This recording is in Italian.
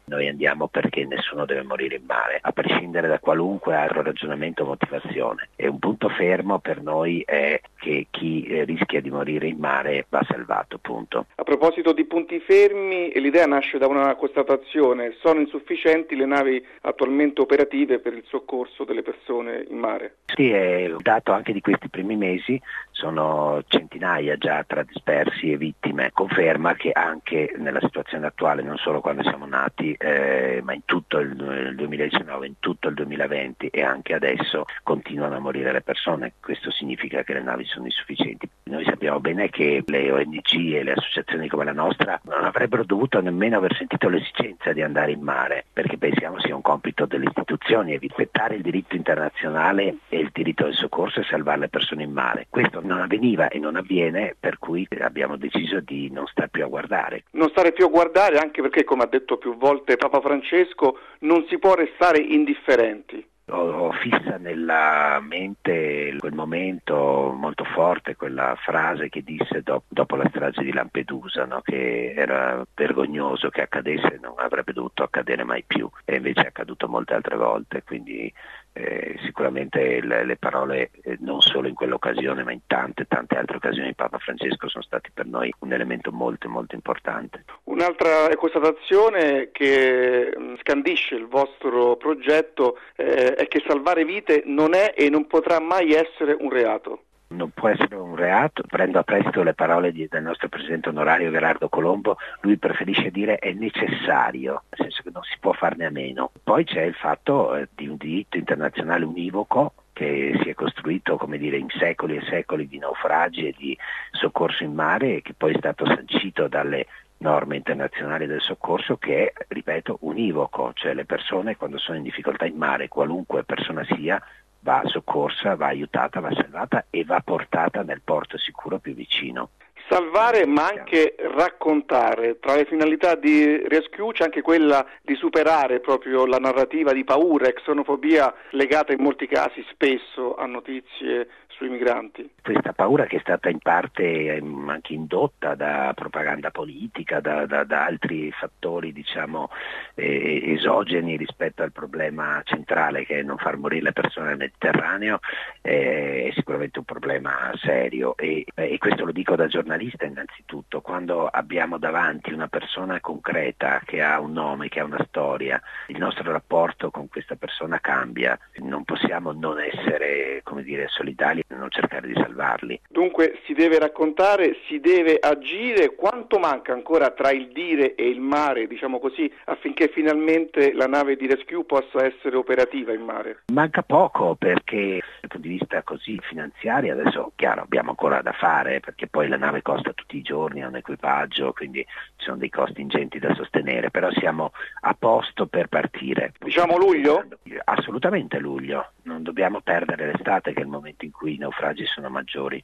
Noi andiamo perché nessuno deve morire in mare, a prescindere da qualunque altro ragionamento o motivazione. E un punto fermo per noi è che chi rischia di morire in mare va salvato, punto. A proposito di punti fermi, l'idea nasce da una constatazione: sono insufficienti le navi attualmente operative per il soccorso delle persone in mare. Sì, è il dato anche di questi primi mesi, sono centinaia già tra dispersi e vittime, conferma che anche nella situazione attuale, non solo quando siamo nati, ma in tutto il 2019, in tutto il 2020 e anche adesso continuano a morire le persone. Questo significa che le navi sono insufficienti. Noi sappiamo bene che le ONG e le associazioni come la nostra non avrebbero dovuto nemmeno aver sentito l'esigenza di andare in mare, perché pensiamo sia un compito delle istituzioni e rispettare il diritto internazionale e il diritto del soccorso e salvare le persone in mare. Questo non avveniva e non avviene, per cui abbiamo deciso di non stare più a guardare. Non stare più a guardare anche perché, come ha detto più volte Papa Francesco, non si può restare indifferenti. Ho fissa nella mente quel momento molto forte, quella frase che disse dopo la strage di Lampedusa, no? Che era vergognoso che accadesse, non avrebbe dovuto accadere mai più, e invece è accaduto molte altre volte, quindi sicuramente le parole non solo in quell'occasione ma in tante altre occasioni di Papa Francesco sono stati per noi un elemento molto importante. Un'altra constatazione che scandisce il vostro progetto è che salvare vite non è e non potrà mai essere un reato. Non può essere un reato, prendo a prestito le parole del nostro presidente onorario Gerardo Colombo, lui preferisce dire è necessario, nel senso che non si può farne a meno. Poi c'è il fatto di un diritto internazionale univoco che si è costruito, come dire, in secoli e secoli di naufragi e di soccorso in mare e che poi è stato sancito dalle norme internazionali del soccorso, che è, ripeto, univoco, cioè le persone quando sono in difficoltà in mare, qualunque persona sia, va soccorsa, va aiutata, va salvata e va portata nel porto sicuro più vicino. Salvare ma anche raccontare. Tra le finalità di Rescue c'è anche quella di superare proprio la narrativa di paura e xenofobia legata in molti casi spesso a notizie sui migranti. Questa paura che è stata in parte anche indotta da propaganda politica, da altri fattori esogeni rispetto al problema centrale che è non far morire le persone nel Mediterraneo, è sicuramente un problema serio e questo lo dico da giornalista innanzitutto. Quando abbiamo davanti una persona concreta che ha un nome, che ha una storia, il nostro rapporto con questa persona cambia, non possiamo non essere, solidali e non cercare di salvarli. Dunque si deve raccontare, si deve agire. Quanto manca ancora tra il dire e il mare, diciamo così, affinché finalmente la nave di Rescue possa essere operativa in mare? Manca poco, perché dal punto di vista così finanziario adesso chiaro abbiamo ancora da fare, perché poi la nave costa tutti i giorni, ha un equipaggio, quindi ci sono dei costi ingenti da sostenere, però siamo a posto per partire. Diciamo luglio? Assolutamente luglio, non dobbiamo perdere l'estate che è il momento in cui i naufragi sono maggiori.